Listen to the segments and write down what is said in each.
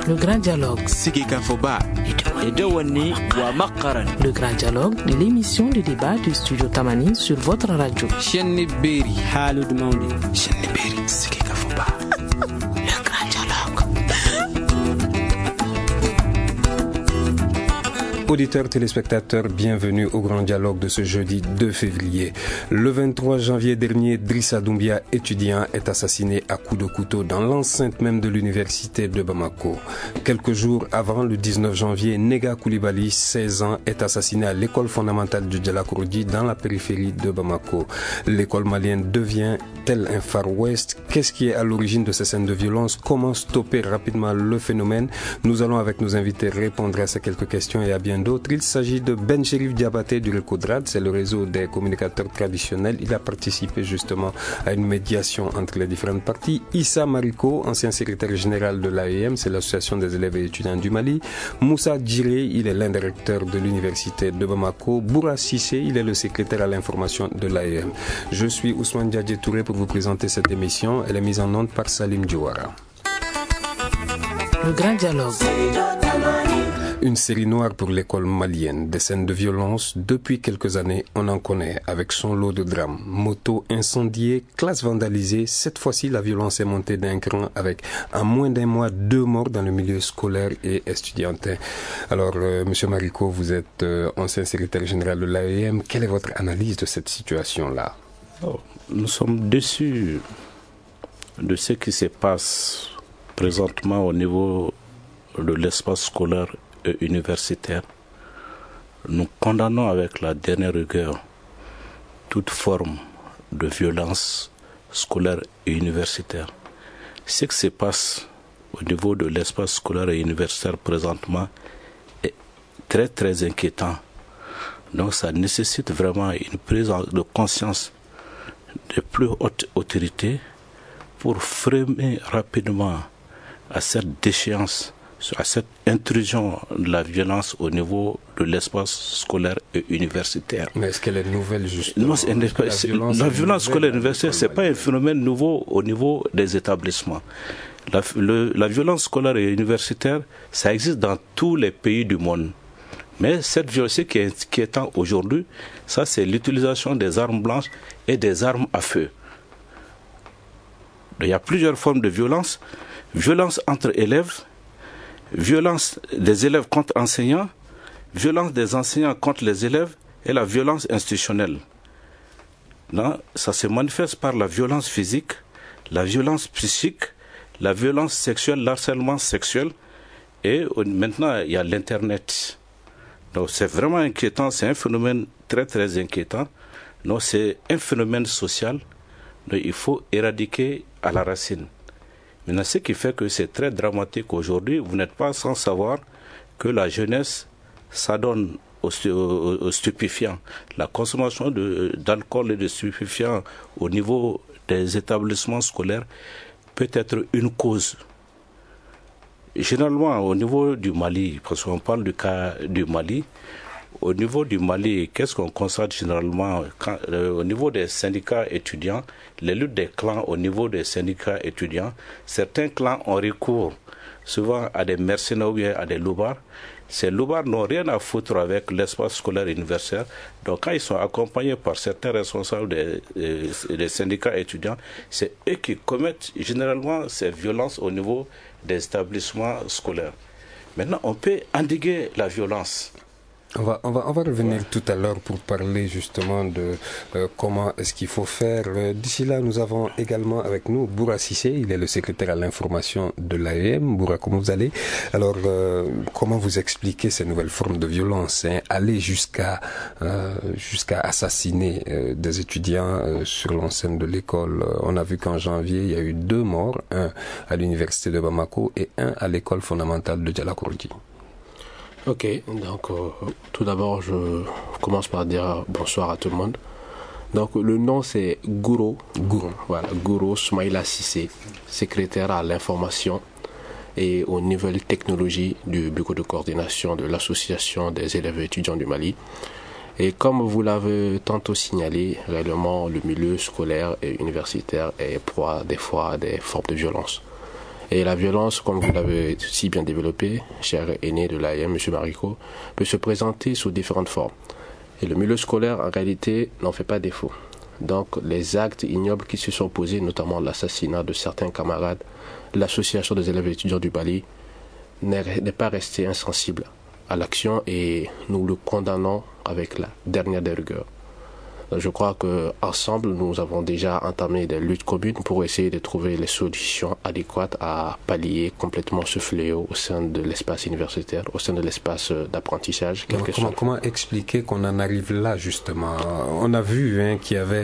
Le grand dialogue. Sikikafoba. Le grand dialogue de l'émission de débat du studio Tamani sur votre radio. Chenni Beri. Halud Maudi. Chenni Beri. Sikikafoba. Le grand dialogue. Auditeurs, téléspectateurs, bienvenue au Grand Dialogue de ce jeudi 2 février. Le 23 janvier dernier, Drissa Doumbia, étudiant, est assassiné à coups de couteau dans l'enceinte même de l'université de Bamako. Quelques jours avant, le 19 janvier, Nega Koulibaly, 16 ans, est assassiné à l'école fondamentale du Djalakourdi dans la périphérie de Bamako. L'école malienne devient tel un Far West. Qu'est-ce qui est à l'origine de ces scènes de violence? Comment stopper rapidement le phénomène? Nous allons avec nos invités répondre à ces quelques questions et à bien d'autres. Il s'agit de Ben Cherif Diabaté du Recodrad, c'est le réseau des communicateurs traditionnels. Il a participé justement à une médiation entre les différentes parties. Issa Mariko, ancien secrétaire général de l'AEM, c'est l'association des élèves et étudiants du Mali. Moussa Djiré, il est l'un des recteurs de l'université de Bamako. Boura Sissé, il est le secrétaire à l'information de l'AEM. Je suis Ousmane Diadje Touré pour vous présenter cette émission. Elle est mise en onde par Salim Diouara. Le grand dialogue. Une série noire pour l'école malienne, des scènes de violence. Depuis quelques années, on en connaît avec son lot de drames. Motos incendiées, classes vandalisées. Cette fois-ci, la violence est montée d'un cran avec, en moins d'un mois, 2 morts dans le milieu scolaire et estudiantin. Alors, Monsieur Mariko, vous êtes ancien secrétaire général de l'AEM. Quelle est votre analyse de cette situation-là? Nous sommes déçus de ce qui se passe présentement au niveau de l'espace scolaire et universitaire. Nous condamnons avec la dernière rigueur toute forme de violence scolaire et universitaire. Ce qui se passe au niveau de l'espace scolaire et universitaire présentement est très très inquiétant. Donc ça nécessite vraiment une prise de conscience des plus hautes autorités pour freiner rapidement à cette déchéance, à cette intrusion de la violence au niveau de l'espace scolaire et universitaire. Mais est-ce qu'elle est nouvelle justement? Non, la violence scolaire et universitaire, ce n'est pas un phénomène nouveau au niveau des établissements. La violence scolaire et universitaire, ça existe dans tous les pays du monde. Mais cette violence qui est inquiétant aujourd'hui, ça c'est l'utilisation des armes blanches et des armes à feu. Il y a plusieurs formes de violence. Violence entre élèves, violence des élèves contre enseignants, violence des enseignants contre les élèves et la violence institutionnelle. Là, ça se manifeste par la violence physique, la violence psychique, la violence sexuelle, l'harcèlement sexuel et maintenant il y a l'Internet. Donc c'est vraiment inquiétant, c'est un phénomène très très inquiétant. Donc c'est un phénomène social, donc il faut éradiquer à la racine. Maintenant, ce qui fait que c'est très dramatique aujourd'hui, vous n'êtes pas sans savoir que la jeunesse s'adonne aux stupéfiants. La consommation d'alcool et de stupéfiants au niveau des établissements scolaires peut être une cause. Généralement, au niveau du Mali, parce qu'on parle du cas du Mali, au niveau du Mali, qu'est-ce qu'on constate généralement au niveau des syndicats étudiants, les luttes des clans au niveau des syndicats étudiants, certains clans ont recours souvent à des mercenaires ou bien à des loupards. Ces loupards n'ont rien à foutre avec l'espace scolaire universitaire. Donc quand ils sont accompagnés par certains responsables des syndicats étudiants, c'est eux qui commettent généralement ces violences au niveau des établissements scolaires. Maintenant, on peut endiguer la violence. On va revenir tout à l'heure pour parler justement de comment est-ce qu'il faut faire. D'ici là, nous avons également avec nous Boura Sissé, il est le secrétaire à l'information de l'AEM. Boura, comment vous allez? Alors, comment vous expliquez ces nouvelles formes de violence, aller jusqu'à assassiner des étudiants sur l'enceinte de l'école? On a vu qu'en janvier, il y a eu 2 morts, un à l'université de Bamako et un à l'école fondamentale de Djalakourdi. Ok, donc tout d'abord je commence par dire bonsoir à tout le monde. Donc le nom c'est Gouro. Voilà, Gouro Soumaïla Sissé, secrétaire à l'information et aux nouvelles technologies du bureau de coordination de l'association des élèves et étudiants du Mali. Et comme vous l'avez tantôt signalé, réellement le milieu scolaire et universitaire est proie des fois à des formes de violence. Et la violence, comme vous l'avez si bien développé, cher aîné de l'AM, M. Marico, peut se présenter sous différentes formes. Et le milieu scolaire, en réalité, n'en fait pas défaut. Donc, les actes ignobles qui se sont posés, notamment l'assassinat de certains camarades, l'association des élèves et étudiants du Bali, n'est pas resté insensible à l'action et nous le condamnons avec la dernière des rigueurs. Je crois qu'ensemble, nous avons déjà entamé des luttes communes pour essayer de trouver les solutions adéquates à pallier complètement ce fléau au sein de l'espace universitaire, au sein de l'espace d'apprentissage. Comment expliquer qu'on en arrive là, justement? On a vu qu'il y avait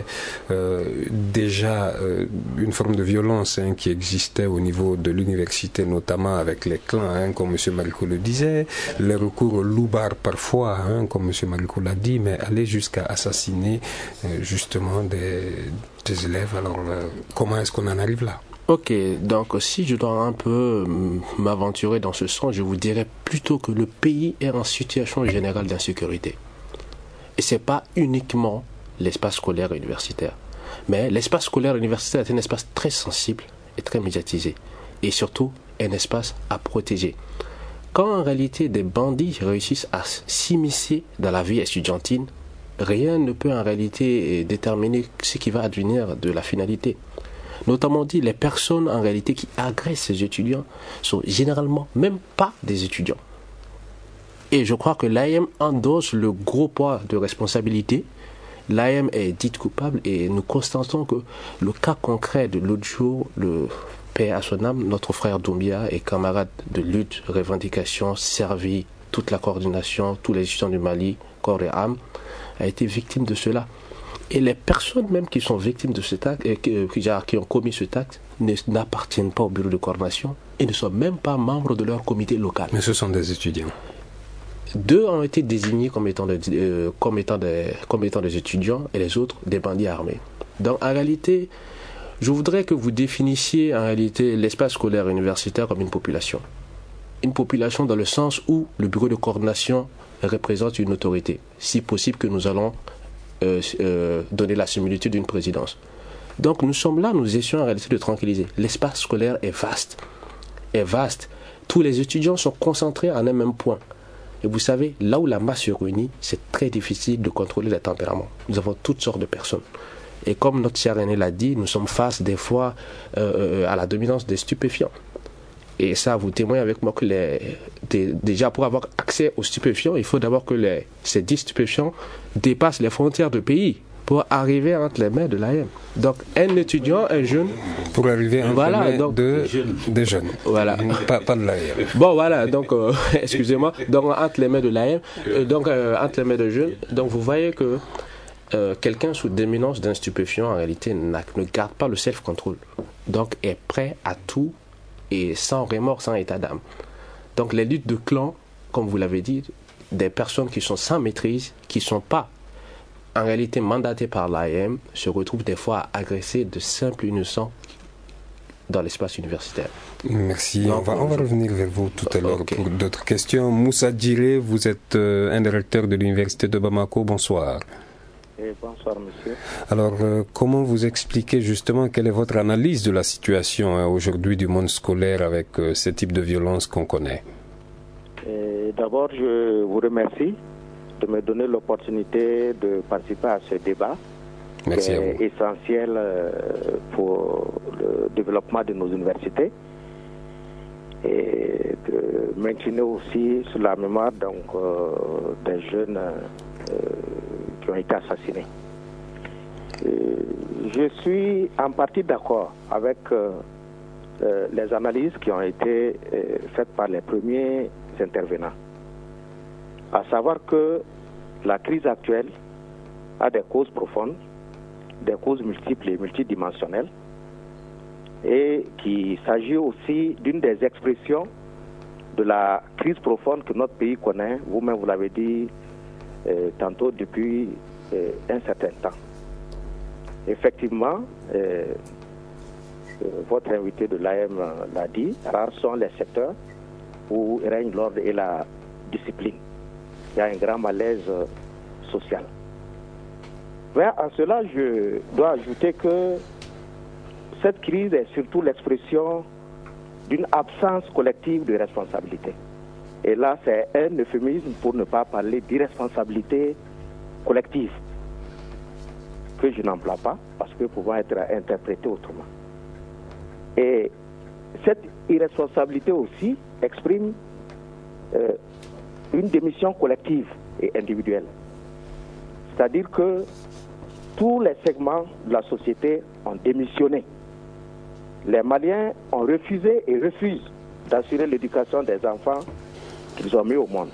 déjà une forme de violence qui existait au niveau de l'université, notamment avec les clans, comme M. Marico le disait, les recours au loubar parfois, comme M. Marico l'a dit, mais aller jusqu'à assassiner justement des élèves. Alors, comment est-ce qu'on en arrive là? Ok, donc si je dois un peu m'aventurer dans ce sens, je vous dirais plutôt que le pays est en situation générale d'insécurité. Et ce n'est pas uniquement l'espace scolaire et universitaire. Mais l'espace scolaire et universitaire est un espace très sensible et très médiatisé. Et surtout, un espace à protéger. Quand en réalité des bandits réussissent à s'immiscer dans la vie estudiantine, rien ne peut en réalité déterminer ce qui va advenir de la finalité. Notamment dit, les personnes en réalité qui agressent ces étudiants sont généralement même pas des étudiants. Et je crois que l'AM endosse le gros poids de responsabilité. L'AM est dite coupable et nous constatons que le cas concret de l'autre jour, le paix à son âme, notre frère Doumbia et camarade de lutte, revendication, servi, toute la coordination, tous les étudiants du Mali, corps et âme, a été victime de cela. Et les personnes même qui sont victimes de cet acte, qui ont commis cet acte, n'appartiennent pas au bureau de coordination et ne sont même pas membres de leur comité local. Mais ce sont des étudiants. 2 ont été désignés comme étant des étudiants et les autres des bandits armés. Donc en réalité, je voudrais que vous définissiez en réalité l'espace scolaire universitaire comme une population. Une population dans le sens où le bureau de coordination représente une autorité, si possible que nous allons donner la similitude d'une présidence. Donc nous sommes là, nous essayons en réalité de tranquilliser. L'espace scolaire est vaste. Tous les étudiants sont concentrés en un même point. Et vous savez, là où la masse se réunit, c'est très difficile de contrôler les tempéraments. Nous avons toutes sortes de personnes. Et comme notre cher aîné l'a dit, nous sommes face des fois à la dominance des stupéfiants. Et ça, vous témoignez avec moi que déjà pour avoir accès aux stupéfiants, il faut d'abord que ces 10 stupéfiants dépassent les frontières du pays pour arriver entre les mains de l'AM. Donc un étudiant, un jeune... Pour arriver entre les mains des jeunes. Voilà. Pas de l'AM. Bon voilà, donc excusez-moi, donc entre les mains de l'AM, entre les mains de jeunes, donc vous voyez que quelqu'un sous dominance d'un stupéfiant en réalité ne garde pas le self-control. Donc est prêt à tout et sans remords, sans état d'âme. Donc les luttes de clans, comme vous l'avez dit, des personnes qui sont sans maîtrise, qui ne sont pas en réalité mandatées par l'AM, se retrouvent des fois à agresser de simples innocents dans l'espace universitaire. Merci. Donc, on va revenir vers vous tout à l'heure pour d'autres questions. Moussa Djiré, vous êtes un directeur de l'université de Bamako. Bonsoir. Bonsoir, monsieur. Alors, comment vous expliquez justement quelle est votre analyse de la situation aujourd'hui du monde scolaire avec ce type de violence qu'on connaît? D'abord, je vous remercie de me donner l'opportunité de participer à ce débat. Merci à vous. Qui est essentiel pour le développement de nos universités et de maintenir aussi sur la mémoire des jeunes qui ont été assassinés. Je suis en partie d'accord avec les analyses qui ont été faites par les premiers intervenants, à savoir que la crise actuelle a des causes profondes, des causes multiples et multidimensionnelles, et qu'il s'agit aussi d'une des expressions de la crise profonde que notre pays connaît, vous-même vous l'avez dit tantôt, depuis un certain temps. Effectivement, votre invité de l'AM l'a dit, rares sont les secteurs où règne l'ordre et la discipline. Il y a un grand malaise social. Mais en cela, je dois ajouter que cette crise est surtout l'expression d'une absence collective de responsabilité. Et là, c'est un euphémisme pour ne pas parler d'irresponsabilité collective, que je n'emploie pas, parce que pouvant être interprété autrement. Et cette irresponsabilité aussi exprime une démission collective et individuelle. C'est-à-dire que tous les segments de la société ont démissionné. Les Maliens ont refusé et refusent d'assurer l'éducation des enfants qu'ils ont mis au monde.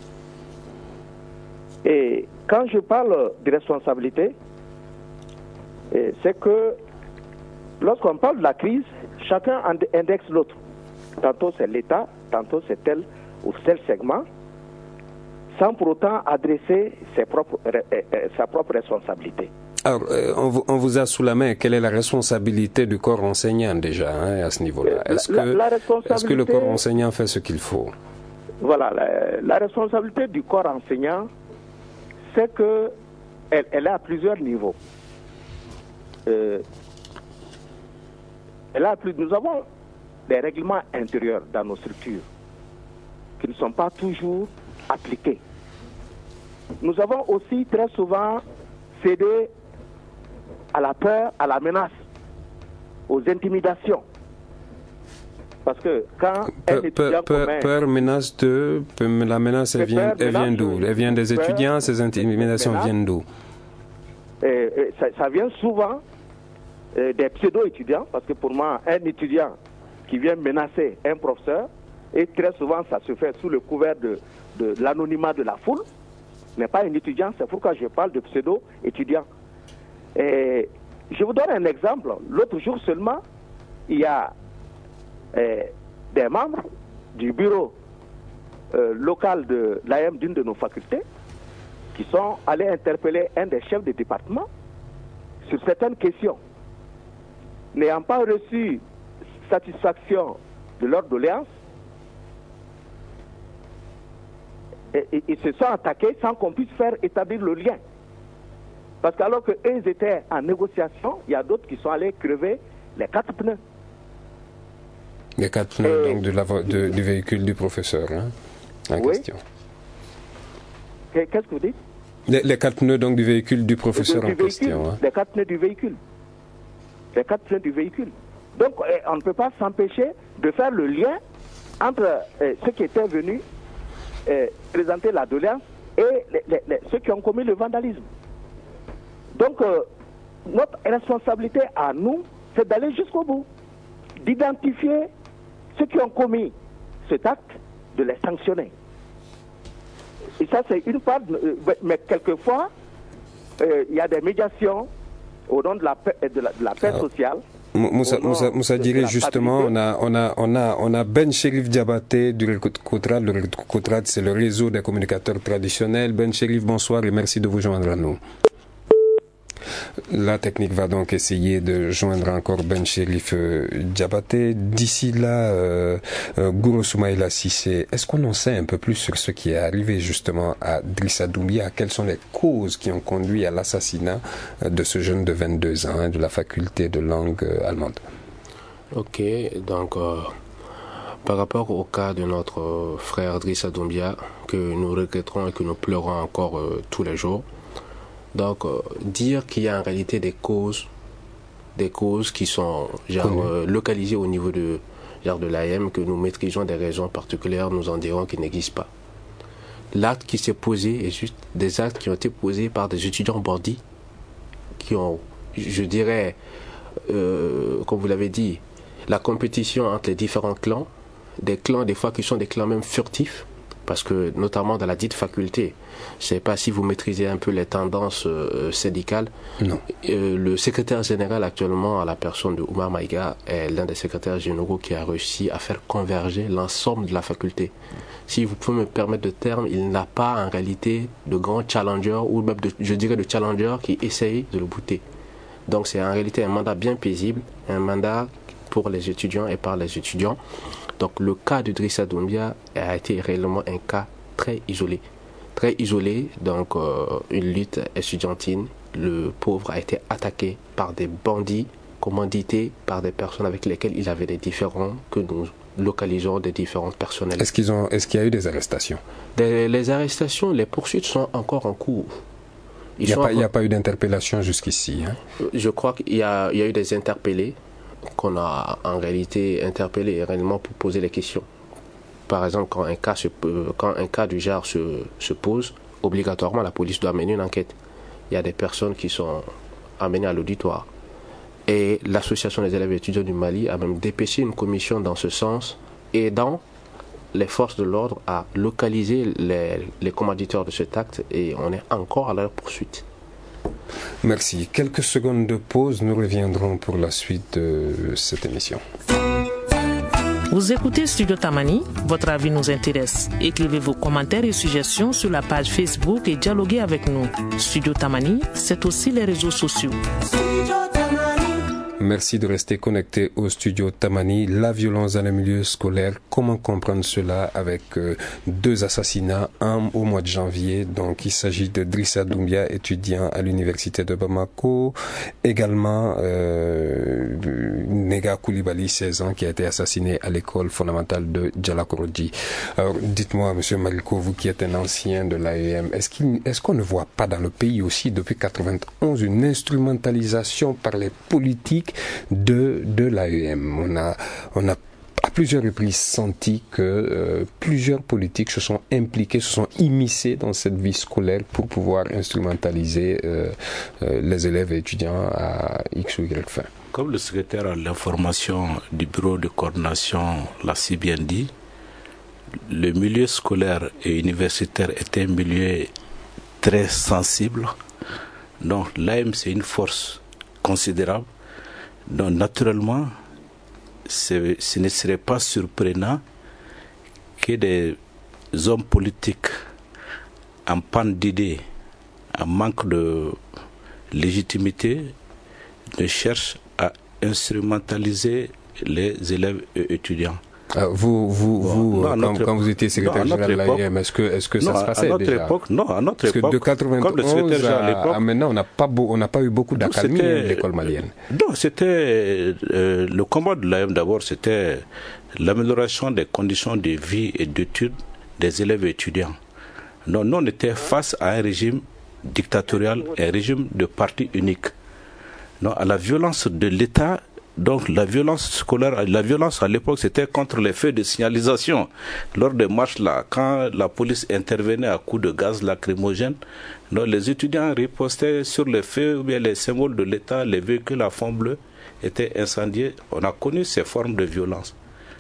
Et quand je parle de responsabilité, c'est que lorsqu'on parle de la crise, chacun indexe l'autre. Tantôt c'est l'État, tantôt c'est tel ou tel segment, sans pour autant adresser sa propre responsabilité. Alors, on vous a sous la main. Quelle est la responsabilité du corps enseignant déjà à ce niveau-là? Est-ce que le corps enseignant fait ce qu'il faut? Voilà, la responsabilité du corps enseignant, c'est que elle est à plusieurs niveaux. Nous avons des règlements intérieurs dans nos structures qui ne sont pas toujours appliqués. Nous avons aussi très souvent cédé à la peur, à la menace, aux intimidations. Parce que quand un étudiant peur, menace la menace, elle vient d'où? Elle vient des étudiants, ces intimidations viennent d'où? Ça vient souvent des pseudo-étudiants, parce que pour moi, un étudiant qui vient menacer un professeur, et très souvent ça se fait sous le couvert de l'anonymat de la foule, n'est pas un étudiant, c'est pourquoi je parle de pseudo-étudiants. Et je vous donne un exemple. L'autre jour seulement, il y a des membres du bureau local de l'AM d'une de nos facultés qui sont allés interpeller un des chefs de département sur certaines questions. N'ayant pas reçu satisfaction de leur doléance, ils se sont attaqués sans qu'on puisse faire établir le lien. Parce qu'alors qu'eux étaient en négociation, il y a d'autres qui sont allés crever les 4 pneus. Les 4 pneus donc du véhicule du professeur, en question. Qu'est-ce que vous dites? Les 4 pneus donc du véhicule du professeur en question. Les 4 pneus du véhicule. Les 4 pneus du véhicule. Donc on ne peut pas s'empêcher de faire le lien entre ceux qui étaient venus présenter la doléance et ceux qui ont commis le vandalisme. Donc notre responsabilité à nous, c'est d'aller jusqu'au bout, d'identifier ceux qui ont commis cet acte, de les sanctionner. Et ça, c'est une part, mais quelquefois, il y a des médiations au nom de la paix sociale. Moussa Diré, justement, on a Ben Cherif Diabaté du Recotrad. Le Recotrad, c'est le réseau des communicateurs traditionnels. Ben Cherif, bonsoir et merci de vous joindre à nous. La technique va donc essayer de joindre encore Ben Cherif Diabaté. D'ici là, Gouro Soumaïla Cissé, est-ce qu'on en sait un peu plus sur ce qui est arrivé justement à Drissa Doumbia? Quelles sont les causes qui ont conduit à l'assassinat de ce jeune de 22 ans de la faculté de langue allemande? Ok, donc par rapport au cas de notre frère Drissa Doumbia, que nous regretterons et que nous pleurons encore tous les jours, donc dire qu'il y a en réalité des causes qui sont localisées au niveau de l'AM, que nous maîtrisons des raisons particulières, nous en dirons qu'ils n'existent pas. L'acte qui s'est posé est juste des actes qui ont été posés par des étudiants bandits qui ont, je dirais, comme vous l'avez dit, la compétition entre les différents clans, des clans des fois qui sont des clans même furtifs, parce que notamment dans la dite faculté, je ne sais pas si vous maîtrisez un peu les tendances syndicales. Non. Le secrétaire général actuellement, à la personne de Oumar Maïga, est l'un des secrétaires généraux qui a réussi à faire converger l'ensemble de la faculté. Si vous pouvez me permettre de terme, il n'a pas en réalité de grands challengers, ou même je dirais de challengers qui essayent de le bouter. Donc c'est en réalité un mandat bien paisible, un mandat pour les étudiants et par les étudiants. Donc le cas de Drissa Doumbia a été réellement un cas très isolé. Très isolé, donc une lutte estudiantine. Le pauvre a été attaqué par des bandits, commandités par des personnes avec lesquelles il avait des différends que nous localisons des différents personnels. Est-ce qu'il y a eu des arrestations? Les arrestations, les poursuites sont encore en cours. Il n'y a pas eu d'interpellation jusqu'ici. Hein? Je crois qu'il y a eu des interpellés qu'on a en réalité interpellés réellement pour poser les questions. Par exemple, quand un cas du genre se pose, obligatoirement la police doit mener une enquête. Il y a des personnes qui sont amenées à l'auditoire. Et l'association des élèves et étudiants du Mali a même dépêché une commission dans ce sens, aidant les forces de l'ordre à localiser les commanditeurs de cet acte, et on est encore à leur poursuite. Merci. Quelques secondes de pause, nous reviendrons pour la suite de cette émission. Vous écoutez Studio Tamani, votre avis nous intéresse. Écrivez vos commentaires et suggestions sur la page Facebook et dialoguez avec nous. Studio Tamani, c'est aussi les réseaux sociaux. Merci de rester connecté au studio Tamani. La violence dans les milieux scolaires, comment comprendre cela avec 2 assassinats, un au mois de janvier. Donc il s'agit de Drissa Doumbia, étudiant à l'université de Bamako. Également Nega Koulibaly, 16 ans, qui a été assassiné à l'école fondamentale de Djalakorodji. Alors dites-moi, monsieur Mariko, vous qui êtes un ancien de l'AEM, est-ce qu'on ne voit pas dans le pays aussi depuis 1991 une instrumentalisation par les politiques de l'AEM? On a à plusieurs reprises senti que plusieurs politiques se sont impliqués, se sont immiscés dans cette vie scolaire pour pouvoir instrumentaliser les élèves et étudiants à X ou Y fin. Comme le secrétaire à l'information du bureau de coordination l'a si bien dit, le milieu scolaire et universitaire est un milieu très sensible. Donc l'AEM, c'est une force considérable. Donc naturellement, ce ne serait pas surprenant que des hommes politiques en panne d'idées, en manque de légitimité, ne cherchent à instrumentaliser les élèves et étudiants. Quand vous étiez secrétaire général de l'AEM, est-ce que ça se passait déjà? Non, à notre époque. Parce que de 1991 à maintenant, on n'a pas eu beaucoup d'accalmie de l'école malienne. Non, c'était le combat de l'AEM d'abord, c'était l'amélioration des conditions de vie et d'études des élèves et étudiants. Non, nous, on était face à un régime dictatorial, un régime de parti unique. Non, à la violence de l'État. Donc la violence scolaire, la violence à l'époque, c'était contre les feux de signalisation. Lors des marches là, quand la police intervenait à coups de gaz lacrymogène, donc les étudiants ripostaient sur les feux ou bien les symboles de l'État, les véhicules à fond bleu étaient incendiés. On a connu ces formes de violence.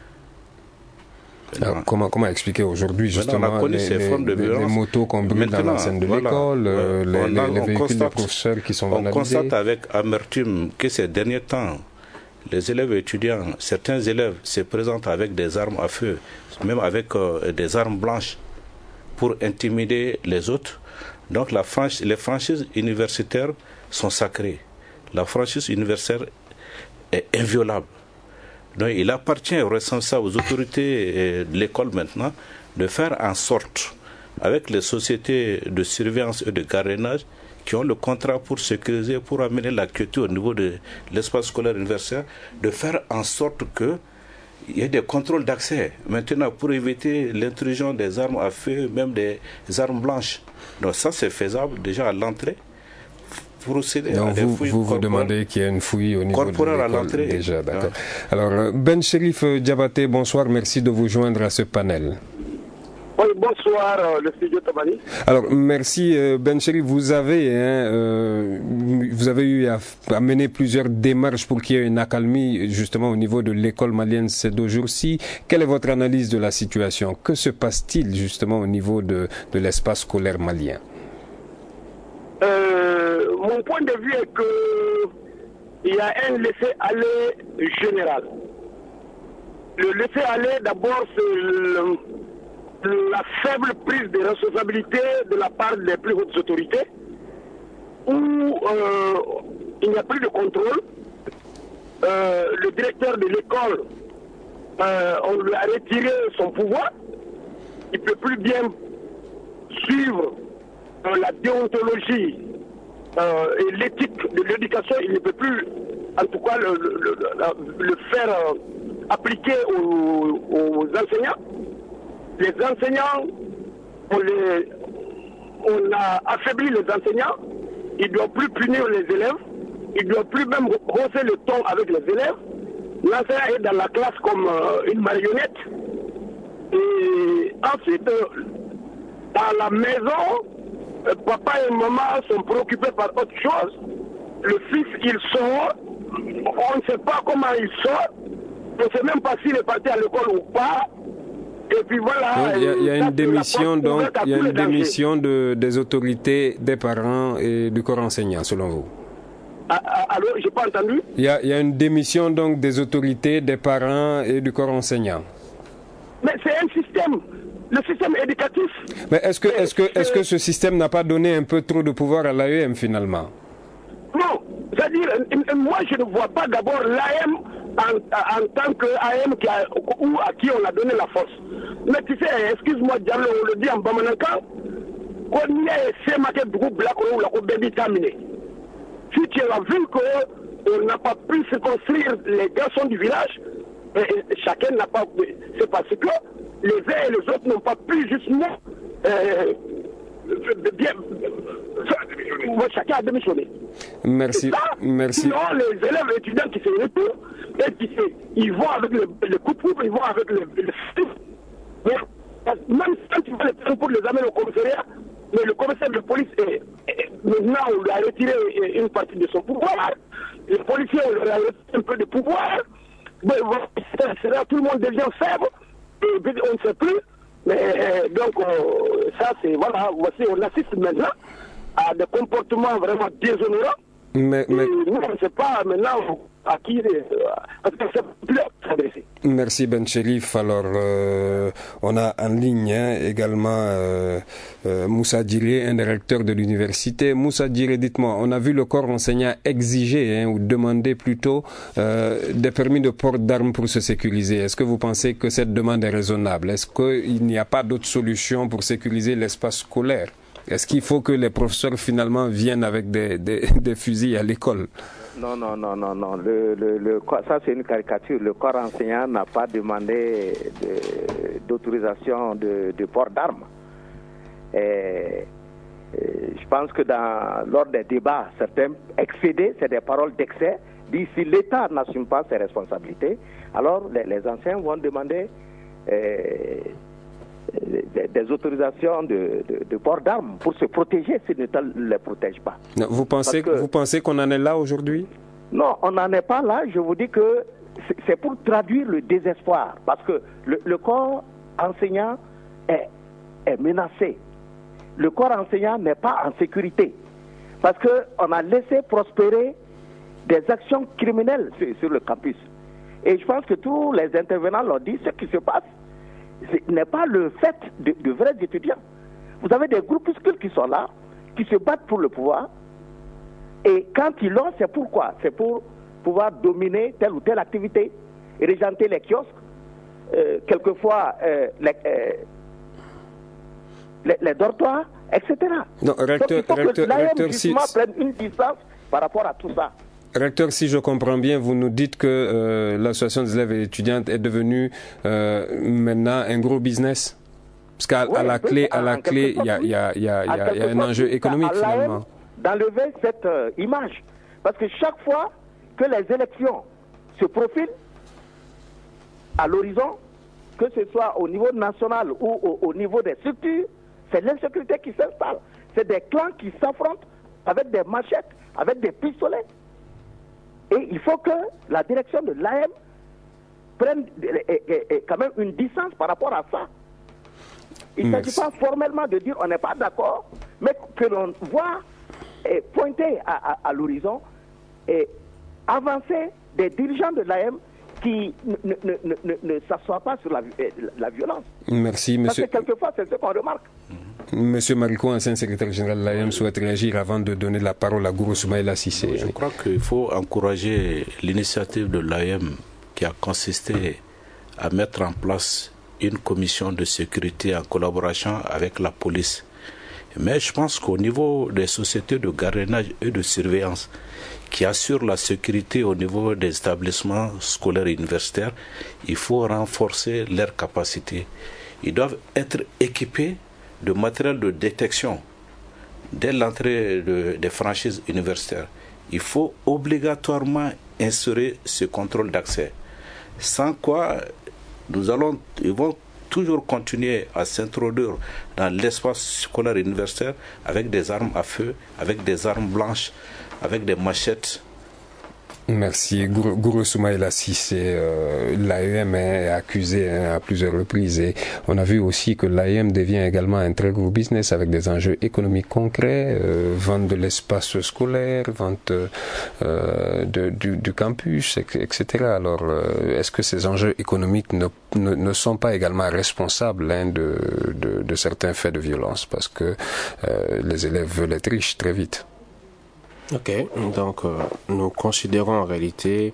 Alors, comment expliquer aujourd'hui justement les motos qu'on brûle dans l'enceinte de l'école, les véhicules des professeurs qui sont vandalisés? On constate avec amertume que ces derniers temps, les élèves et étudiants, certains élèves se présentent avec des armes à feu, même avec des armes blanches pour intimider les autres. Donc les franchises universitaires sont sacrées. La franchise universitaire est inviolable. Donc il appartient aux responsables, aux autorités de l'école maintenant, de faire en sorte, avec les sociétés de surveillance et de gardiennage, qui ont le contrat pour sécuriser, pour amener la quiétude au niveau de l'espace scolaire universitaire, de faire en sorte qu'il y ait des contrôles d'accès. Maintenant, pour éviter l'intrusion des armes à feu, même des armes blanches. Donc ça, c'est faisable déjà à l'entrée. Procéder à des fouilles vous demandez qu'il y ait une fouille au niveau de l'école à l'entrée. Déjà, d'accord. Alors, Ben Cherif Diabaté, bonsoir, merci de vous joindre à ce panel. Oui, bonsoir, le studio Tamani. Alors, merci, Ben Cherif. Vous avez eu à mener plusieurs démarches pour qu'il y ait une accalmie, justement, au niveau de l'école malienne ces 2 jours-ci. Quelle est votre analyse de la situation? Que se passe-t-il, justement, au niveau de l'espace scolaire malien? Mon point de vue est qu'il y a un laisser-aller général. Le laisser-aller, d'abord, c'est la faible prise de responsabilité de la part des plus hautes autorités, où il n'y a plus de contrôle. Le directeur de l'école, on lui a retiré son pouvoir. Il ne peut plus bien suivre la déontologie et l'éthique de l'éducation. Il ne peut plus, en tout cas, le faire appliquée aux enseignants. Les enseignants, on a affaibli les enseignants. Ils ne doivent plus punir les élèves. Ils ne doivent plus même hausser le ton avec les élèves. L'enseignant est dans la classe comme une marionnette. Et ensuite, à la maison, papa et maman sont préoccupés par autre chose. Le fils, il sort. On ne sait pas comment il sort. On ne sait même pas s'il est parti à l'école ou pas. Et puis voilà. Il y a une démission, donc, il y a une démission des autorités, des parents et du corps enseignant, selon vous. Alors, j'ai pas entendu. Il y a une démission, donc, des autorités, des parents et du corps enseignant. Mais c'est un système, le système éducatif. Mais est-ce que ce système n'a pas donné un peu trop de pouvoir à l'AEM finalement? Non, c'est-à-dire, moi je ne vois pas d'abord l'AEM en tant qu'AEM à qui on a donné la force. Mais tu sais, excuse-moi, Diallo, on le dit en Bamananka, qu'on est ces maquettes de groupe là qu'on a déterminé. Si tu as vu qu'on n'a pas pu se construire les garçons du village, chacun n'a pas. C'est parce que les uns et les autres n'ont pas pu justement. Chacun a démissionné. Merci. Merci. Sinon, les élèves et étudiants qui se retournent et ils vont avec le coup de coupe, ils vont avec le même quand tu vas les prendre pour les amener au commissariat, mais le commissaire de police, maintenant, on lui a retiré une partie de son pouvoir. Les policiers, on leur a retiré un peu de pouvoir. Tout le monde devient faible. Et on ne sait plus. Mais donc, ça, c'est. Voilà, voici, on assiste maintenant à des comportements vraiment déshonorants. Mais nous, on ne sait pas maintenant à qui. Parce que c'est plus s'adresser. Merci Ben Cherif. Alors, on a en ligne également Moussa Diré, un directeur de l'université. Moussa Diré, dites-moi, on a vu le corps enseignant exiger ou demander plutôt des permis de port d'armes pour se sécuriser. Est-ce que vous pensez que cette demande est raisonnable? Est-ce qu'il n'y a pas d'autre solution pour sécuriser l'espace scolaire? Est-ce qu'il faut que les professeurs finalement viennent avec des fusils à l'école? Non. Ça, c'est une caricature. Le corps enseignant n'a pas demandé d'autorisation de port d'armes. Je pense que lors des débats, certains excédés, c'est des paroles d'excès, disent si l'État n'assume pas ses responsabilités, alors les enseignants vont demander des autorisations de port d'armes pour se protéger si l'État ne les protège pas. Vous pensez qu'on en est là aujourd'hui? Non, on n'en est pas là. Je vous dis que c'est pour traduire le désespoir. Parce que le corps enseignant est menacé. Le corps enseignant n'est pas en sécurité. Parce qu'on a laissé prospérer des actions criminelles sur le campus. Et je pense que tous les intervenants l'ont dit, ce qui se passe ce n'est pas le fait de vrais étudiants. Vous avez des groupuscules qui sont là, qui se battent pour le pouvoir, et quand ils l'ont, c'est pourquoi? C'est pour pouvoir dominer telle ou telle activité, régenter les kiosques, quelquefois les dortoirs, etc. Non, recteur, prenne une distance par rapport à tout ça. Recteur, si je comprends bien, vous nous dites que l'association des élèves et étudiantes est devenue maintenant un gros business. Parce qu'à la clé, il y a un enjeu économique finalement. D'enlever cette image. Parce que chaque fois que les élections se profilent à l'horizon, que ce soit au niveau national ou au niveau des structures, c'est l'insécurité qui s'installe. C'est des clans qui s'affrontent avec des machettes, avec des pistolets. Et il faut que la direction de l'AM prenne quand même une distance par rapport à ça. Il ne s'agit pas formellement de dire on n'est pas d'accord, mais que l'on voit pointer à l'horizon et avancer des dirigeants de l'AM qui ne s'assoient pas sur la violence. Merci, monsieur. Parce que quelquefois, c'est ce qu'on remarque. Monsieur Mariko, ancien secrétaire général de l'AM, souhaite réagir avant de donner la parole à Gourou Soumaïla Cissé. Je crois qu'il faut encourager l'initiative de l'AM qui a consisté à mettre en place une commission de sécurité en collaboration avec la police. Mais je pense qu'au niveau des sociétés de gardiennage et de surveillance qui assurent la sécurité au niveau des établissements scolaires et universitaires, il faut renforcer leurs capacités. Ils doivent être équipés de matériel de détection dès l'entrée des franchises universitaires. Il faut obligatoirement insérer ce contrôle d'accès. Sans quoi, ils vont toujours continuer à s'introduire dans l'espace scolaire universitaire avec des armes à feu, avec des armes blanches, avec des machettes. Merci. Gouro Soumaïla Cissé, l'AEM est accusé à plusieurs reprises et on a vu aussi que l'AEM devient également un très gros business avec des enjeux économiques concrets, vente de l'espace scolaire, vente du campus, etc. Alors, est-ce que ces enjeux économiques ne sont pas également responsables de certains faits de violence parce que les élèves veulent être riches très vite? Ok, donc nous considérons en réalité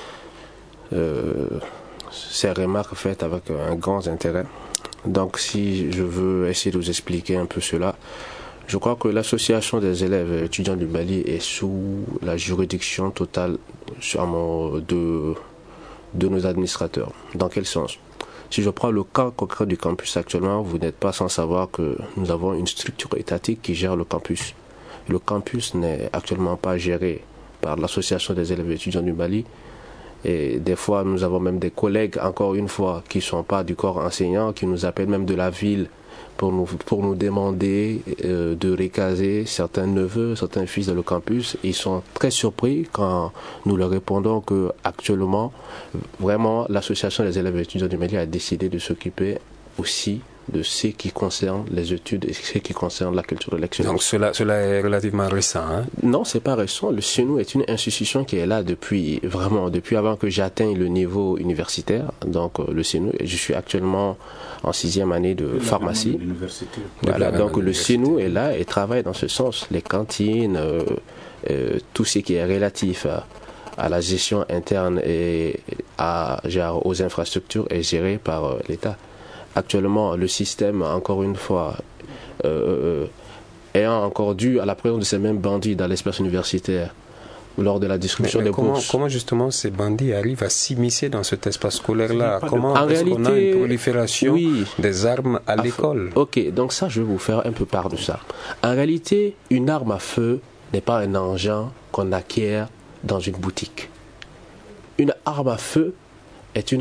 ces remarques faites avec un grand intérêt. Donc si je veux essayer de vous expliquer un peu cela, je crois que l'association des élèves étudiants du Mali est sous la juridiction totale de nos administrateurs. Dans quel sens? Si je prends le cas concret du campus actuellement, vous n'êtes pas sans savoir que nous avons une structure étatique qui gère le campus. Le campus n'est actuellement pas géré par l'association des élèves étudiants du Mali. Et des fois, nous avons même des collègues, encore une fois, qui ne sont pas du corps enseignant, qui nous appellent même de la ville pour nous demander de recaser certains neveux, certains fils dans le campus. Ils sont très surpris quand nous leur répondons que actuellement, vraiment, l'association des élèves étudiants du Mali a décidé de s'occuper aussi de ce qui concerne les études et ce qui concerne la culture de l'excellence. Donc cela est relativement récent, hein? Non, c'est pas récent. Le CENU est une institution qui est là depuis avant que j'atteigne le niveau universitaire. Donc le CENU, je suis actuellement en 6e année de pharmacie. Voilà, donc le CENU est là et travaille dans ce sens. Les cantines, tout ce qui est relatif à la gestion interne et aux infrastructures est géré par l'État. Actuellement, le système, encore une fois, ayant encore dû à la présence de ces mêmes bandits dans l'espace universitaire lors de la destruction des bourses. Comment justement ces bandits arrivent à s'immiscer dans cet espace scolaire-là? Comment est-ce qu'on a réalité, une prolifération des armes à l'école? Ok, donc ça, je vais vous faire un peu part de ça. En réalité, une arme à feu n'est pas un engin qu'on acquiert dans une boutique. Une arme à feu est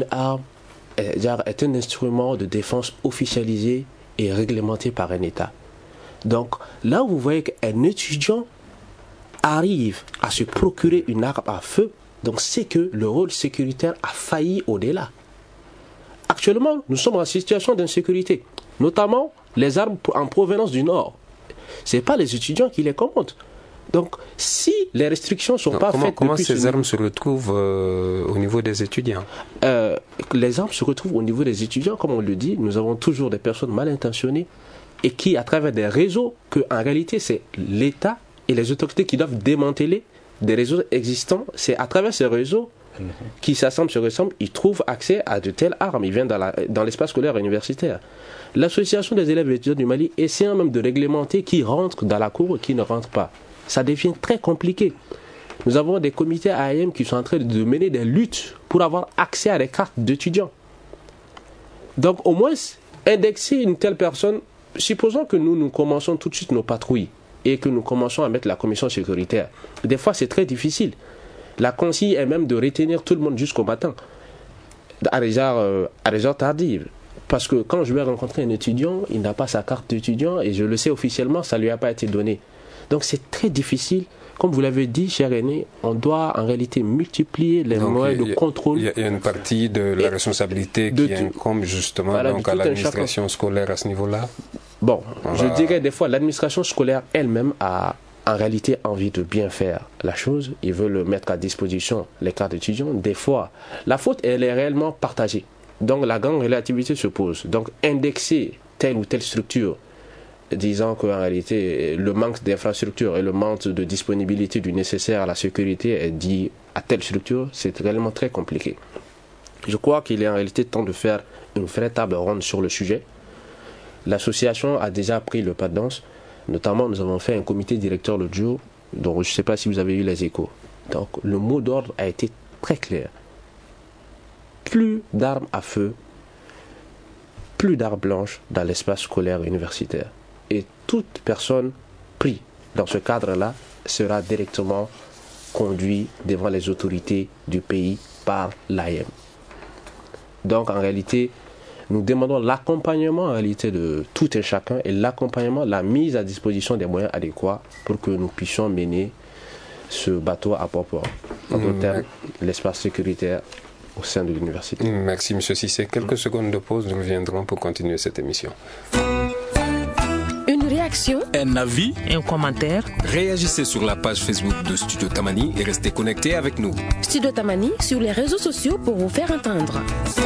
un instrument de défense officialisé et réglementé par un État. Donc, là où vous voyez qu'un étudiant arrive à se procurer une arme à feu, donc c'est que le rôle sécuritaire a failli au-delà. Actuellement, nous sommes en situation d'insécurité, notamment les armes en provenance du Nord. Ce n'est pas les étudiants qui les commandent. Donc, si les restrictions ne sont pas faites... Comment ces armes se retrouvent au niveau des étudiants? Les armes se retrouvent au niveau des étudiants, comme on le dit. Nous avons toujours des personnes mal intentionnées et qui, à travers des réseaux, que en réalité, c'est l'État et les autorités qui doivent démanteler des réseaux existants. C'est à travers ces réseaux qui s'assemblent, se ressemblent, ils trouvent accès à de telles armes. Ils viennent dans l'espace scolaire universitaire. L'association des élèves étudiants du Mali essaie même de réglementer qui rentre dans la cour et qui ne rentre pas. Ça devient très compliqué. Nous avons des comités AEM qui sont en train de mener des luttes pour avoir accès à des cartes d'étudiants. Donc au moins, indexer une telle personne, supposons que nous commençons tout de suite nos patrouilles et que nous commençons à mettre la commission sécuritaire. Des fois, c'est très difficile. La consigne est même de retenir tout le monde jusqu'au matin, à des heures tardives. Parce que quand je vais rencontrer un étudiant, il n'a pas sa carte d'étudiant et je le sais officiellement, ça ne lui a pas été donné. Donc c'est très difficile. Comme vous l'avez dit, cher aîné, on doit en réalité multiplier les moyens de contrôle. Il y a une partie de la responsabilité qui incombe justement à l'administration scolaire à ce niveau-là. Bon, je dirais des fois, l'administration scolaire elle-même a en réalité envie de bien faire la chose. Ils veulent mettre à disposition les cartes d'étudiants. Des fois, la faute, elle est réellement partagée. Donc la grande relativité se pose. Donc indexer telle ou telle structure, disant qu'en réalité, le manque d'infrastructure et le manque de disponibilité du nécessaire à la sécurité est dit à telle structure, c'est réellement très compliqué. Je crois qu'il est en réalité temps de faire une vraie table ronde sur le sujet. L'association a déjà pris le pas de danse. Notamment, nous avons fait un comité directeur l'autre jour, donc je ne sais pas si vous avez eu les échos. Donc, le mot d'ordre a été très clair. Plus d'armes à feu, plus d'armes blanches dans l'espace scolaire et universitaire. Et toute personne prise dans ce cadre-là sera directement conduite devant les autorités du pays par l'AEM. Donc, en réalité, nous demandons l'accompagnement en réalité de tout et chacun et l'accompagnement, la mise à disposition des moyens adéquats pour que nous puissions mener ce bateau à port-port. En d'autres termes, l'espace sécuritaire au sein de l'université. Merci M. Cissé. Quelques secondes de pause, nous reviendrons pour continuer cette émission. Une réaction, Un avis, Un commentaire, Réagissez sur la page Facebook de Studio Tamani et restez connectés avec nous. Studio Tamani sur les réseaux sociaux pour vous faire entendre.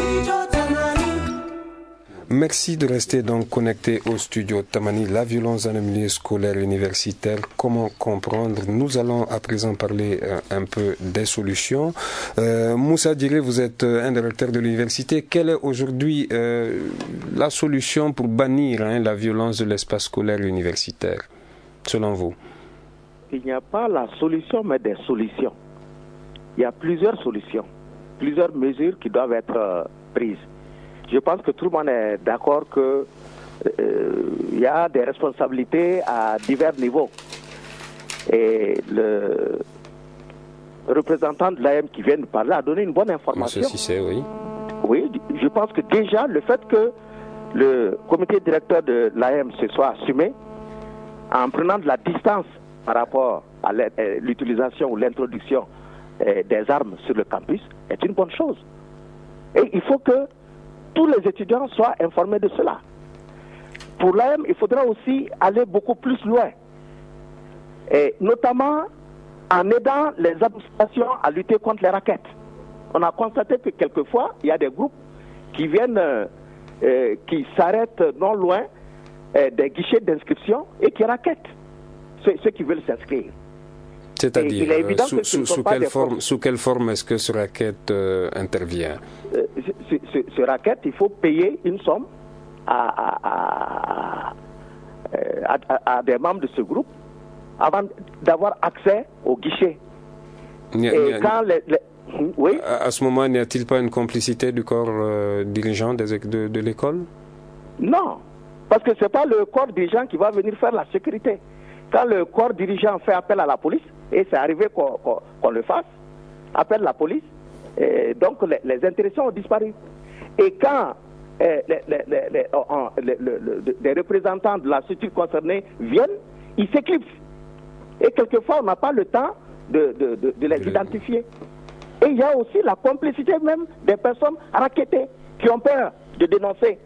Merci de rester donc connecté au Studio Tamani. La violence dans le milieu scolaire et universitaire, comment comprendre? Nous allons à présent parler un peu des solutions. Moussa Diré, vous êtes un directeur de l'université. Quelle est aujourd'hui la solution pour bannir la violence de l'espace scolaire et universitaire, selon vous? Il n'y a pas la solution, mais des solutions. Il y a plusieurs solutions, plusieurs mesures qui doivent être prises. Je pense que tout le monde est d'accord qu'il y a des responsabilités à divers niveaux. Et le représentant de l'AM qui vient de parler a donné une bonne information. Monsieur Cissé, oui. Oui, je pense que déjà le fait que le comité directeur de l'AM se soit assumé en prenant de la distance par rapport à l'utilisation ou l'introduction des armes sur le campus est une bonne chose. Et il faut que tous les étudiants soient informés de cela. Pour l'AM, il faudra aussi aller beaucoup plus loin, et notamment en aidant les administrations à lutter contre les rackets. On a constaté que quelquefois, il y a des groupes qui viennent, qui s'arrêtent non loin des guichets d'inscription et qui rackettent ceux qui veulent s'inscrire. C'est-à-dire, sous quelle forme est-ce que ce racket intervient? Ce racket, il faut payer une somme à des membres de ce groupe avant d'avoir accès au guichet. Oui. À ce moment, n'y a-t-il pas une complicité du corps dirigeant de l'école? Non, parce que ce n'est pas le corps dirigeant qui va venir faire la sécurité. Quand le corps dirigeant fait appel à la police, et c'est arrivé qu'on le fasse, appelle la police, et donc les intéressés ont disparu. Et quand des représentants de la structure concernée viennent, ils s'éclipsent. Et quelquefois, on n'a pas le temps de les identifier. Et il y a aussi la complicité même des personnes rackettées qui ont peur de dénoncer.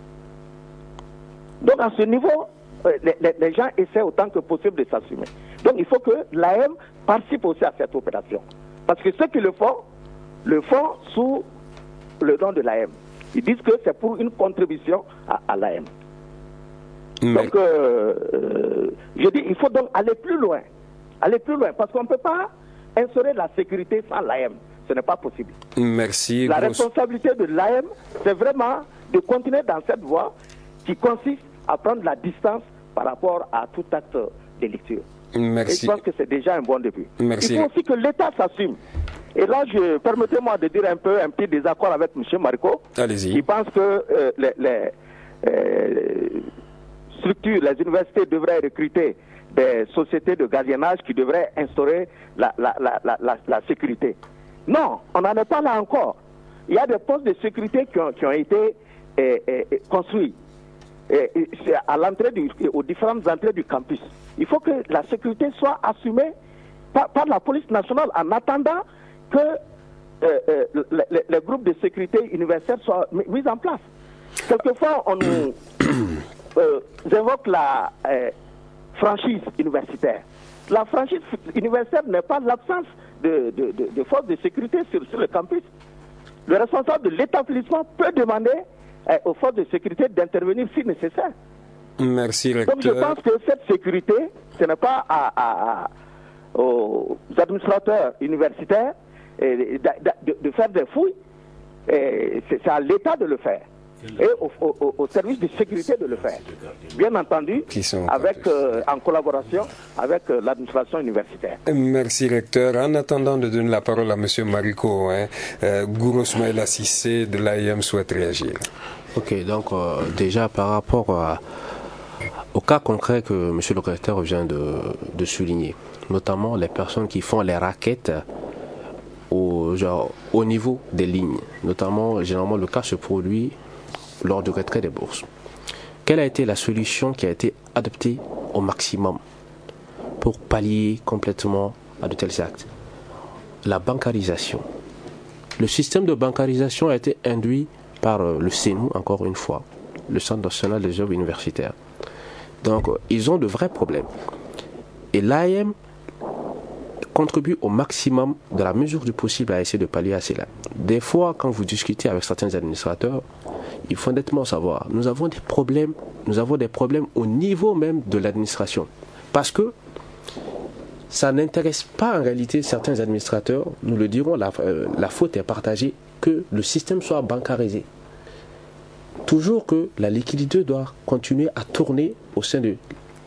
Donc à ce niveau, les gens essaient autant que possible de s'assumer. Donc il faut que l'AM participe aussi à cette opération. Parce que ceux qui le font sous le nom de l'AM. Ils disent que c'est pour une contribution à l'AM. Donc je dis, il faut donc aller plus loin. Aller plus loin, parce qu'on ne peut pas instaurer la sécurité sans l'AM. Ce n'est pas possible. Merci. La responsabilité de l'AM, c'est vraiment de continuer dans cette voie qui consiste à prendre la distance par rapport à tout acte délictueux. Merci. Et je pense que c'est déjà un bon début. Merci. Il faut aussi que l'État s'assume. Et là, permettez-moi de dire un petit désaccord avec M. Marico. Allez-y. Il pense que les structures, les universités devraient recruter des sociétés de gardiennage qui devraient instaurer la sécurité. Non, on n'en est pas là encore. Il y a des postes de sécurité qui ont été construits à l'entrée aux différentes entrées du campus. Il faut que la sécurité soit assumée par la police nationale en attendant que les groupes de sécurité universitaire soient mis en place. Quelquefois, on nous évoque la franchise universitaire. La franchise universitaire n'est pas l'absence de forces de sécurité sur le campus. Le responsable de l'établissement peut demander aux forces de sécurité d'intervenir si nécessaire. Merci, recteur. Donc je pense que cette sécurité, ce n'est pas aux administrateurs universitaires de faire des fouilles, c'est à l'État de le faire. et aux services de sécurité de le faire. Bien entendu, en collaboration avec l'administration universitaire. Merci, recteur. En attendant de donner la parole à M. Mariko, Gouro Soumaïla Cissé de l'AIM souhaite réagir. Ok, donc déjà par rapport au cas concret que M. le recteur vient de souligner, notamment les personnes qui font les raquettes au niveau des lignes, notamment généralement le cas se produit lors du retrait des bourses. Quelle a été la solution qui a été adoptée au maximum pour pallier complètement à de tels actes? La bancarisation. Le système de bancarisation a été induit par le CNU, encore une fois, le Centre national des œuvres universitaires. Donc, ils ont de vrais problèmes. Et l'AIM contribue au maximum de la mesure du possible à essayer de pallier à cela. Des fois, quand vous discutez avec certains administrateurs, il faut nettement savoir, nous avons des problèmes au niveau même de l'administration. Parce que ça n'intéresse pas en réalité certains administrateurs, nous le dirons, la faute est partagée, que le système soit bancarisé. Toujours que la liquidité doit continuer à tourner au sein de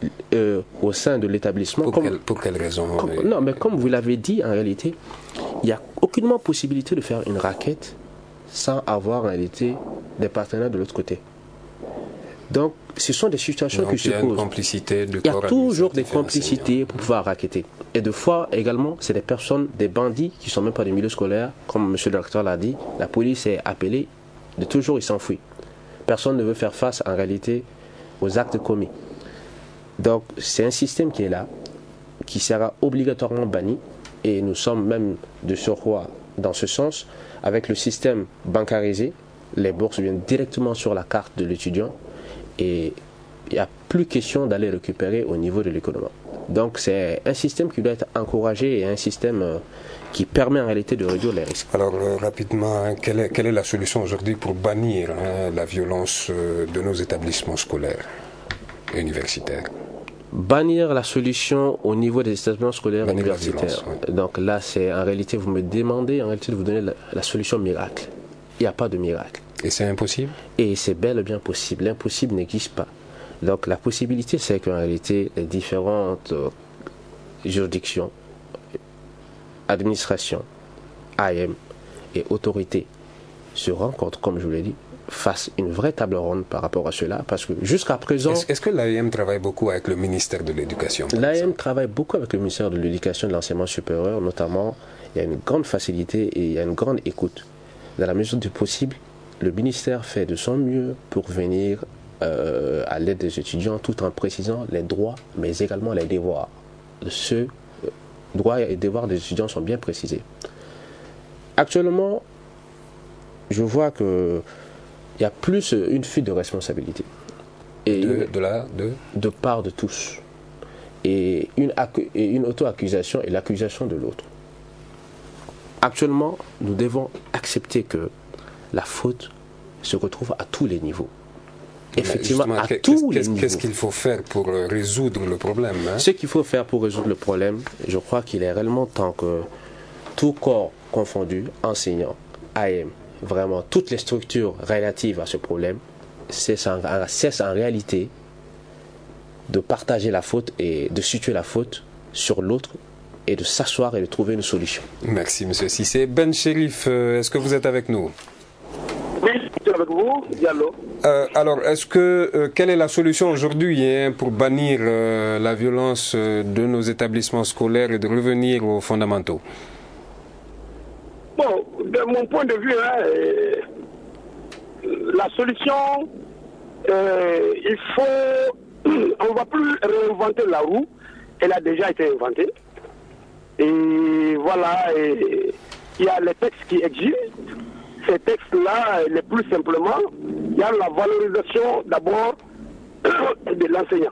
l'établissement. Pour quelle raison? Non, mais comme vous l'avez dit, en réalité, il n'y a aucunement possibilité de faire une raquette sans avoir en réalité des partenaires de l'autre côté. Donc, ce sont des situations qui se posent. Il y a toujours des complicités pour pouvoir raqueter. Et de fois également, c'est des personnes, des bandits qui ne sont même pas des milieux scolaires. Comme M. le directeur l'a dit, la police est appelée, de toujours ils s'enfuient. Personne ne veut faire face en réalité aux actes commis. Donc, c'est un système qui est là, qui sera obligatoirement banni. Et nous sommes même de surcroît dans ce sens. Avec le système bancarisé, les bourses viennent directement sur la carte de l'étudiant. Et il n'y a plus question d'aller récupérer au niveau de l'économie. Donc c'est un système qui doit être encouragé et un système qui permet en réalité de réduire les risques. Alors rapidement, quelle est la solution aujourd'hui pour bannir la violence de nos établissements scolaires et universitaires? Bannir la solution au niveau des établissements scolaires et universitaires. Violence, oui. Donc là, c'est en réalité, vous me demandez en réalité de vous donner la solution miracle. Il n'y a pas de miracle. Et c'est impossible? Et c'est bel et bien possible. L'impossible n'existe pas. Donc la possibilité, c'est qu'en réalité, les différentes juridictions, administrations, AM et autorités se rencontrent, comme je vous l'ai dit, fassent une vraie table ronde par rapport à cela, parce que jusqu'à présent... Est-ce que l'AM travaille beaucoup avec le ministère de l'Éducation? L'AM travaille beaucoup avec le ministère de l'Éducation et de l'Enseignement supérieur, notamment, il y a une grande facilité et il y a une grande écoute. Dans la mesure du possible, le ministère fait de son mieux pour venir à l'aide des étudiants tout en précisant les droits mais également les devoirs. Ce droits et devoirs des étudiants sont bien précisés. Actuellement, je vois qu'il y a plus une fuite de responsabilité. Et de part de tous. Et une auto-accusation et l'accusation de l'autre. Actuellement, nous devons accepter que la faute se retrouve à tous les niveaux. Effectivement, à tous les niveaux. Qu'est-ce qu'il faut faire pour résoudre le problème? Ce qu'il faut faire pour résoudre le problème, je crois qu'il est réellement temps que tout corps confondu, enseignants, AM, vraiment toutes les structures relatives à ce problème, cessent en réalité de partager la faute et de situer la faute sur l'autre et de s'asseoir et de trouver une solution. Merci, M. Cissé. Ben Chérif, est-ce que vous êtes avec nous? Oui, je suis avec vous, Diallo. Alors, quelle est la solution aujourd'hui pour bannir la violence de nos établissements scolaires et de revenir aux fondamentaux? Bon, de mon point de vue, la solution, il faut... On ne va plus réinventer la roue, elle a déjà été inventée. Et voilà, il y a les textes qui existent. Ces textes-là, les plus simplement, il y a la valorisation d'abord de l'enseignant,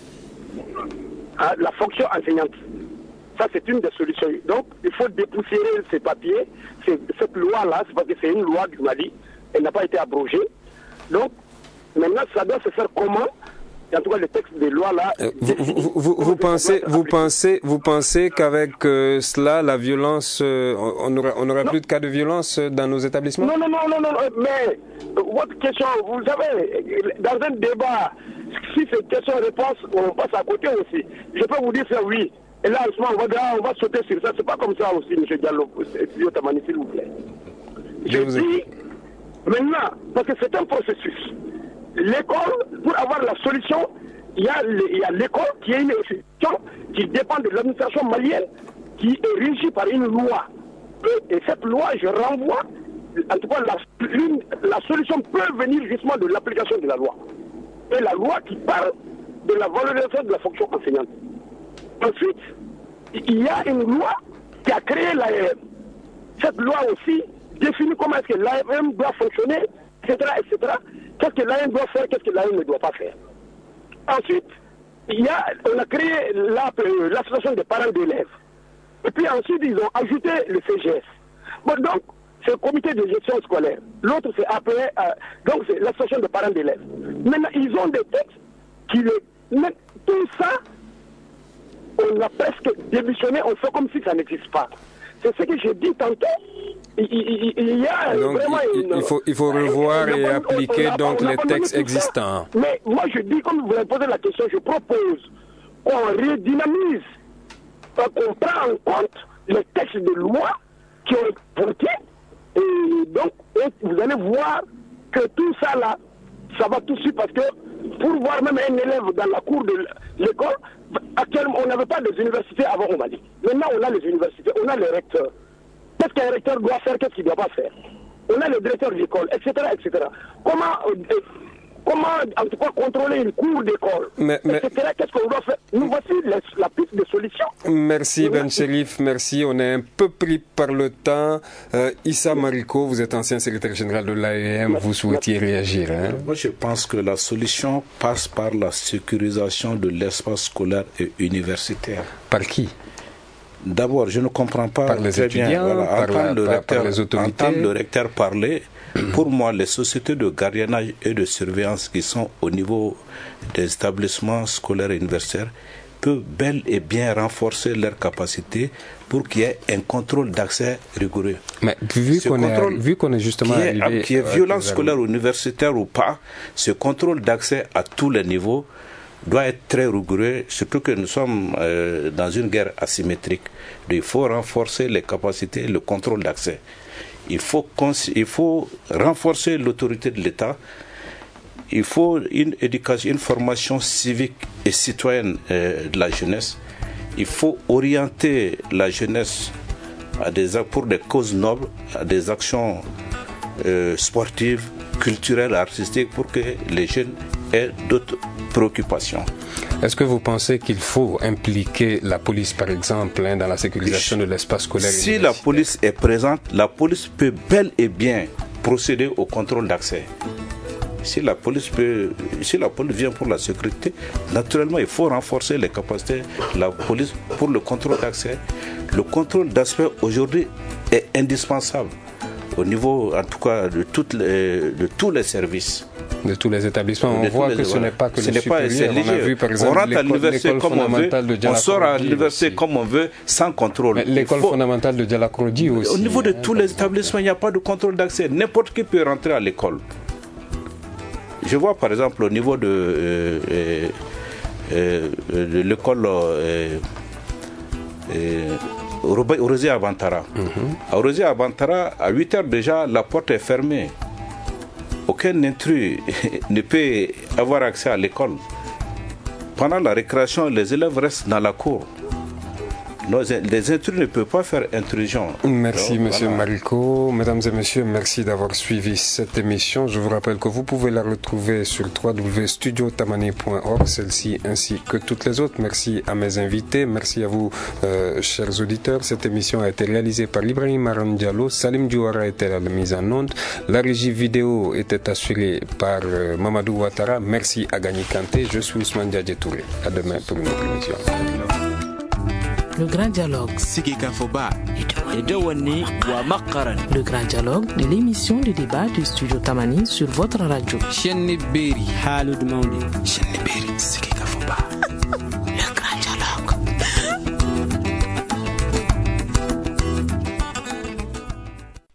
la fonction enseignante. Ça, c'est une des solutions. Donc, il faut dépoussiérer ces papiers. Cette loi-là, c'est parce que c'est une loi du Mali, elle n'a pas été abrogée. Donc, maintenant, ça doit se faire comment? en tout cas le texte de loi là. Vous pensez qu'avec cela, la violence, on n'aura plus de cas de violence dans nos établissements? Non, mais votre question, vous savez, dans un débat, si c'est question-réponse, on passe à côté aussi. Je peux vous dire ça, oui. Et là, en ce moment, on va sauter sur ça. C'est pas comme ça aussi, M. Diallo, Studio Tamani, s'il vous plaît. Je dis, maintenant, parce que c'est un processus. L'école, pour avoir la solution, il y a l'école qui est une institution qui dépend de l'administration malienne, qui est régie par une loi. Et cette loi, je renvoie, en tout cas, la solution peut venir justement de l'application de la loi. Et la loi qui parle de la valorisation de la fonction enseignante. Ensuite, il y a une loi qui a créé l'AEM. Cette loi aussi définit comment est-ce que l'AEM doit fonctionner, etc., etc. Qu'est-ce que l'AEM doit faire, qu'est-ce que l'AEM ne doit pas faire. Ensuite, on a créé l'association des parents d'élèves. Et puis ensuite, ils ont ajouté le CGS. Bon, donc, c'est le comité de gestion scolaire. L'autre, c'est APE, donc c'est l'association des parents d'élèves. Maintenant, ils ont des textes qui mettent tout ça, on a presque démissionné, on fait comme si ça n'existe pas. C'est ce que j'ai dit tantôt. Il y a donc, vraiment il faut revoir et appliquer donc les textes existants. Mais moi je dis, comme vous avez posé la question, je propose qu'on redynamise, qu'on prenne en compte les textes de loi qui ont été votés. Et donc, vous allez voir que tout ça là, ça va tout de suite parce que pour voir même un élève dans la cour de l'école, actuellement, on n'avait pas des universités avant au Mali. Maintenant, on a les universités, on a les recteurs. Qu'est-ce qu'un recteur doit faire, qu'est-ce qu'il ne doit pas faire? On a le directeur d'école, etc., etc. Comment, en tout cas, contrôler une cour d'école, etc. Qu'est-ce qu'on doit faire? Nous voici la piste de solution. Merci Ben Cherif, merci. On est un peu pris par le temps. Issa Mariko, vous êtes ancien secrétaire général de l'AEM, vous souhaitiez réagir. Hein? Moi, je pense que la solution passe par la sécurisation de l'espace scolaire et universitaire. Par qui? D'abord, je ne comprends pas par les très étudiants, bien. Voilà, par les autorités. Entendre le recteur parler, pour moi, les sociétés de gardiennage et de surveillance qui sont au niveau des établissements scolaires et universitaires peuvent bel et bien renforcer leurs capacités pour qu'il y ait un contrôle d'accès rigoureux. Mais vu qu'on est justement arrivé... Qu'il y ait violence scolaire ou universitaire ou pas, ce contrôle d'accès à tous les niveaux doit être très rigoureux, surtout que nous sommes dans une guerre asymétrique. Il faut renforcer les capacités, le contrôle d'accès. Il faut renforcer l'autorité de l'État. Il faut une éducation, une formation civique et citoyenne de la jeunesse. Il faut orienter la jeunesse pour des causes nobles, à des actions sportives, culturelles, artistiques, pour que les jeunes aient d'autres préoccupations. Est-ce que vous pensez qu'il faut impliquer la police, par exemple, dans la sécurisation de l'espace scolaire? Si la police est présente, la police peut bel et bien procéder au contrôle d'accès. Si la police vient pour la sécurité, naturellement, il faut renforcer les capacités de la police pour le contrôle d'accès. Le contrôle d'accès aujourd'hui est indispensable au niveau, en tout cas, de tous les services. De tous les établissements. On voit que ce n'est pas que les supérieurs. On a vu, par exemple, on rentre à l'université comme on veut, on sort à l'université comme on veut, sans contrôle. L'école fondamentale de Dialakrodi aussi. Au niveau de tous les établissements, il n'y a pas de contrôle d'accès. N'importe qui peut rentrer à l'école. Je vois par exemple au niveau de l'école Orosé à Bantara. À Orosé à Bantara, à 8h déjà, la porte est fermée. Aucun intrus ne peut avoir accès à l'école. Pendant la récréation, les élèves restent dans la cour. Les intrus ne peuvent pas faire intrusion. Merci, donc, monsieur Mariko. Mesdames et messieurs, merci d'avoir suivi cette émission. Je vous rappelle que vous pouvez la retrouver sur www.studiotamani.org, celle-ci ainsi que toutes les autres. Merci à mes invités. Merci à vous, chers auditeurs. Cette émission a été réalisée par Ibrahim Aram Diallo. Salim Diouara était à la mise en onde. La régie vidéo était assurée par Mamadou Ouattara. Merci à Gagny Kanté. Je suis Ousmane Diadje Touré. À demain pour une autre émission. Le Grand Dialogue. Sigi Kafoba. Le Grand Dialogue, l'émission de débat du Studio Tamani sur votre radio. Sigi Kafoba.